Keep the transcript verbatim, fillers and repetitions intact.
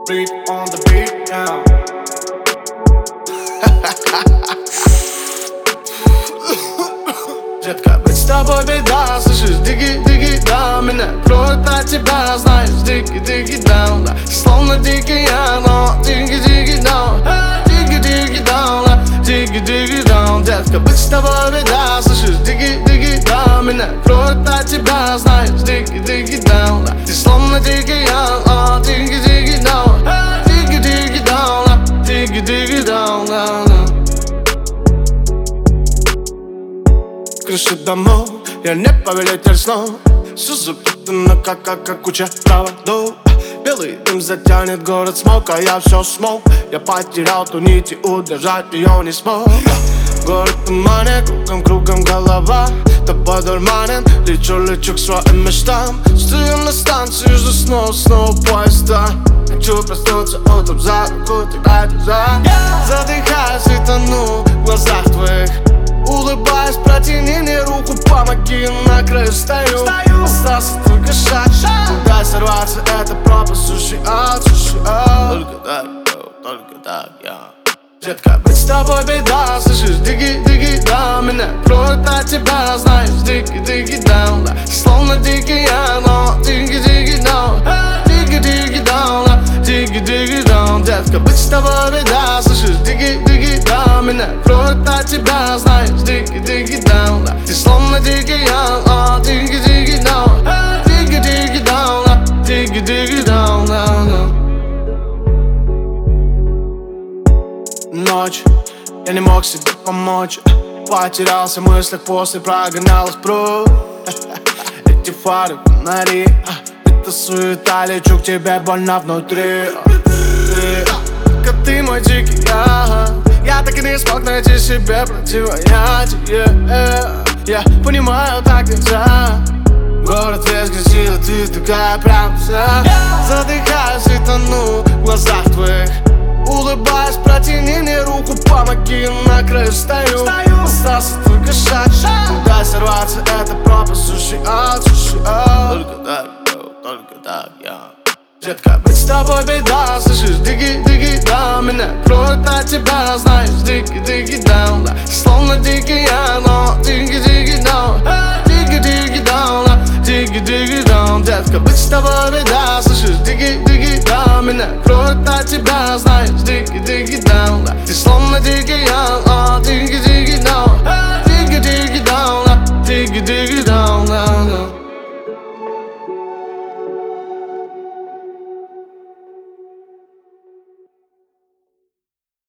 Beat on the beat, yeah. Детка, быть с тобой беда, слышишь, диги-диги, да. Меня кроет на тебя, знаешь, диги-диги, да, да. Словно дикий я, но диги-диги, да. Диги-диги, да, диги-диги, да. Детка, быть с тобой беда, слышишь, диги-диги, да. Меня кроет на тебя, знаешь, диги-диги, да, да. Ты словно дикий я, но диги-диги, да. Диги-диги, да, диги-диги, да, да, да. Крыши домов, я не повелитель снов. Все запутано, как, как, как куча проводов. Белый дым затянет город смог, а я все смог. Я потерял ту нить и удержать ее не смог. Город в тумане, кругом, кругом голова. Тобой дурманен, лечу, лечу к своим мечтам. Стою на станции, жду снова, снова поезда. Хочу проснуться утром за руку, тебя держа. Задыхаюсь и тону в глазах твоих. Улыбаясь, протяни мне руку, помоги, на краю стою. Остался только шаг, куда сорваться, это пропасть, суши ад, суши ад. Только так, только так, я. Детка, быть с тобой беда, слышишь, диги-диги, да. Меня кроет на тебя, знаешь, диги-диги, да, да. Словно дикий я, но диги-диги, да. Диги-диги, да, диги-диги, да. Детка, быть с тобой беда, слышишь, диги-диги, да. Меня кроет на тебя, знаешь, диги-диги, да, да. Ты словно дикий я, но диги-диги, да. Диги-диги, да, диги-диги, да, да, да. Ночь, я не мог себе помочь. Потерялся в мыслях, после прогонялась прочь. Эти фары, фонари, это суета, лечу к тебе, больно внутри. Ты, как ты мой дикий я. Я так и не смог найти себе противоядие. Я понимаю, так нельзя. Город весь грязи, а ты такая прям вся. Задыхаюсь и тону в глазах твоих. Улыбаясь, протяни мне руку, помоги, на краю стою. Остался только шаг, куда сорваться, это пропасть, суши ад, суши ад. Только так, только так, я. Детка, быть с тобой беда, слышишь, диги-диги, да. Меня кроет на тебя, знаешь, диги-диги, да, да. Словно дикий я, но диги-диги, да. Диги-диги, да, диги-диги, да. Детка, быть с тобой беда, слышишь, диги-диги, да. Меня кроет на тебя, знаешь, диги-диги, да, да. Ты словно дикий я,